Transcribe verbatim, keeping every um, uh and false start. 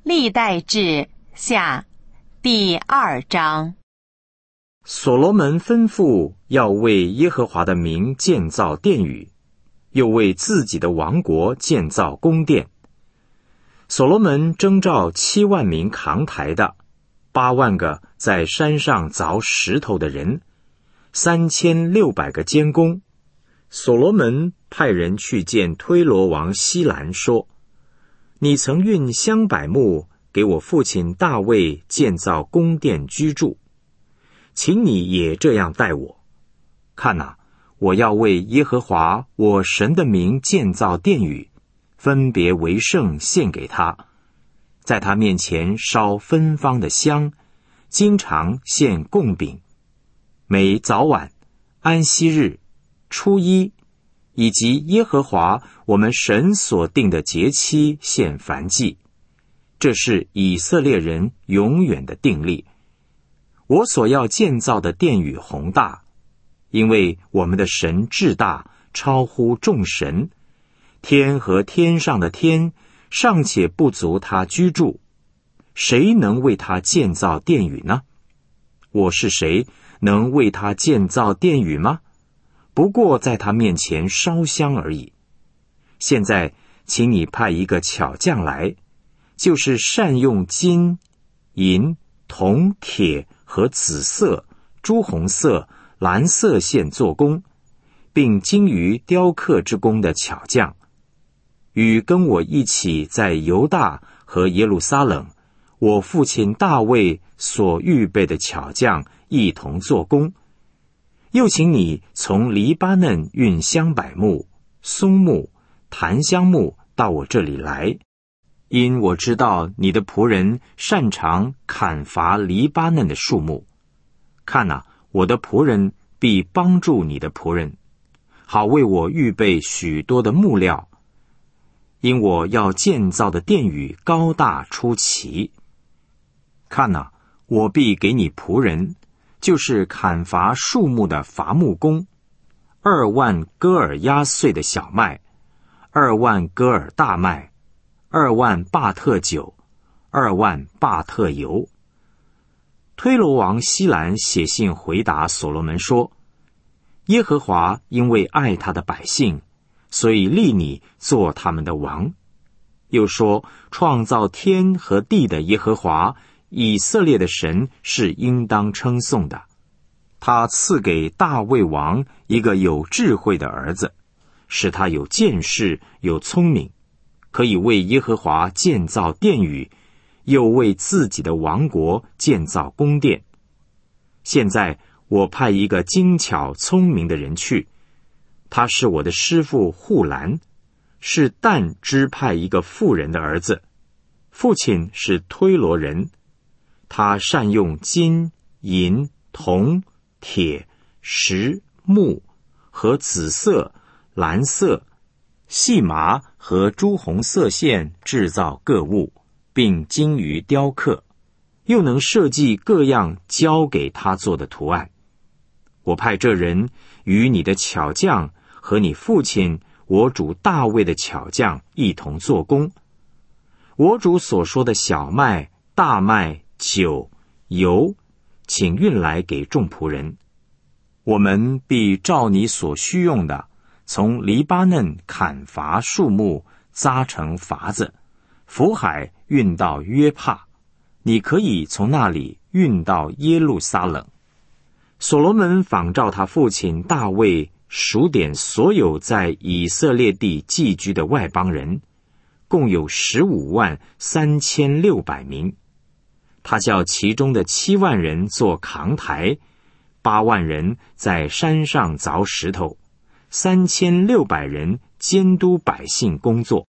历代志下第二章。 所罗门吩咐要为耶和华的名建造殿宇，又为自己的王国建造宫殿。所罗门征召七万名扛抬的，八万个在山上凿石头的人，三千六百个监工。所罗门派人去见推罗王希兰，说：你曾运香柏木给我父亲大卫建造宫殿居住，请你也这样待我。看哪，我要为耶和华我神的名建造殿宇，分别为圣献给他，在他面前烧芬芳的香，经常献贡饼，每早晚、安息日、初一，以及耶和华我们神所定的节期献燔祭。这是以色列人永远的定例。我所要建造的殿宇宏大，因为我们的神至大，超乎众神，天和天上的天尚且不足他居住，谁能为他建造殿宇呢？我是谁，能为他建造殿宇吗？不过在他面前烧香而已。现在请你派一个巧匠来，就是善用金、银、铜、铁和紫色、朱红色、蓝色线做工，并精于雕刻之工的巧匠，与跟我一起在犹大和耶路撒冷我父亲大卫所预备的巧匠一同做工。又请你从黎巴嫩运香柏木、松木、檀香木到我这里来，因我知道你的仆人擅长砍伐黎巴嫩的树木。看哪，我的仆人必帮助你的仆人，好为我预备许多的木料，因我要建造的殿宇高大出奇。看哪，我必给你仆人，就是砍伐树木的伐木工，二万戈尔压碎的小麦，二万戈尔大麦，二万巴特酒，二万巴特油。推罗王希兰写信回答所罗门说：耶和华因为爱他的百姓，所以立你做他们的王。又说，创造天和地的耶和华以色列的神是应当称颂的。他赐给大卫王一个有智慧的儿子，使他有见识，有聪明，可以为耶和华建造殿宇，又为自己的王国建造宫殿。现在我派一个精巧聪明的人去，他是我的师父户兰，是但支派一个妇人的儿子，父亲是推罗人。他善用金、银、铜、铁、石、木和紫色、蓝色、细麻和朱红色线制造各物，并精于雕刻，又能设计各样交给他做的图案。我派这人与你的巧匠和你父亲我主大卫的巧匠一同做工。我主所说的小麦、大麦、酒、油，请运来给众仆人。我们必照你所需用的，从黎巴嫩砍伐树木，扎成筏子，浮海运到约帕，你可以从那里运到耶路撒冷。所罗门仿照他父亲大卫数点所有在以色列地寄居的外邦人，共有十五万三千六百名。他叫其中的七万人做扛抬，八万人在山上凿石头，三千六百人监督百姓工作。